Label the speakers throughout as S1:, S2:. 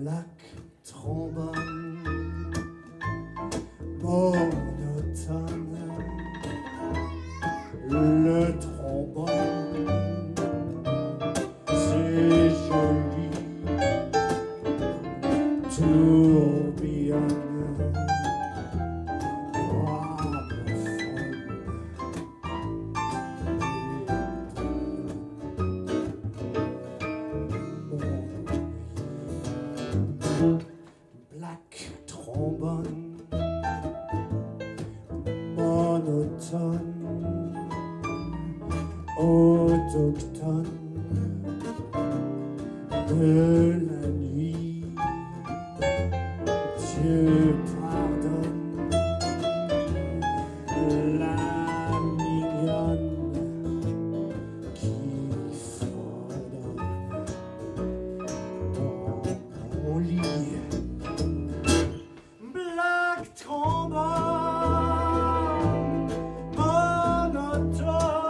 S1: Black trombone, monotone, le trombone, c'est joli, tourbillonne. Black trombone, monotone, autochtone de la nuit. Dieu pardonne la mignonne qui fredonne dans mon lit. Black trombone, monotone,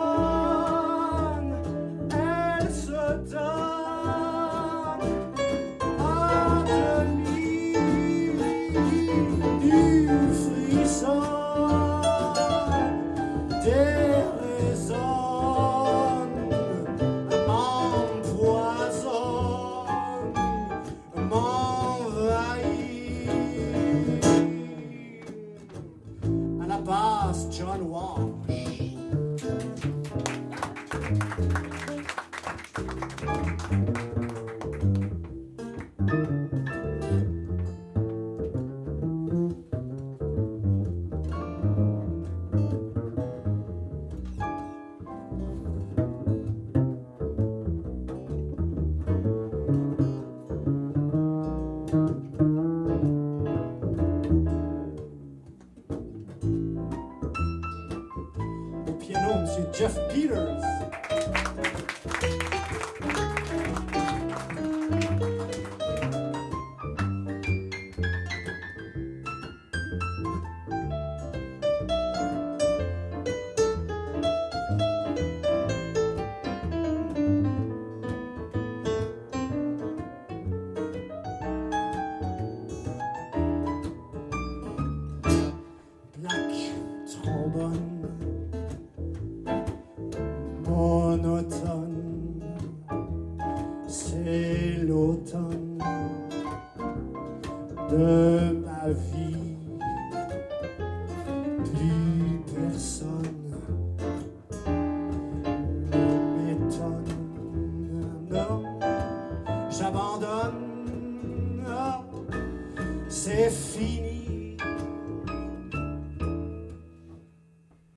S1: elle se donne à demi du frisson des résonnes, m'empoisonne, m'envahit. À la basse, John Walsh. Au piano, Monsieur Jeff Peters. Black trombone, monotone, c'est l'automne de ma vie. Plus personne ne m'étonne. Non, j'abandonne. Non, c'est fini.